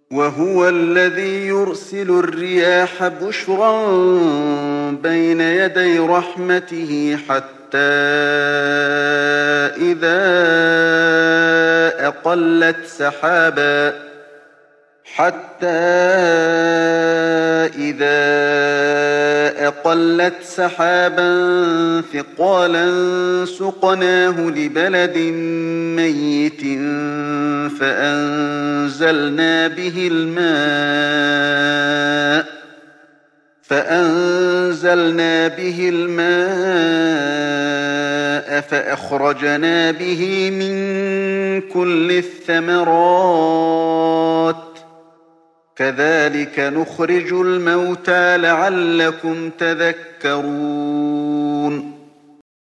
وهو الذي يرسل الرياح بشرا بين يدي رحمته إذا حتى إذا أقلت سحابا ثقالا سقناه لبلد ميت فأنزلنا به الماء فأخرجنا به من كل الثمرات كذلك نخرج الموتى لعلكم تذكرون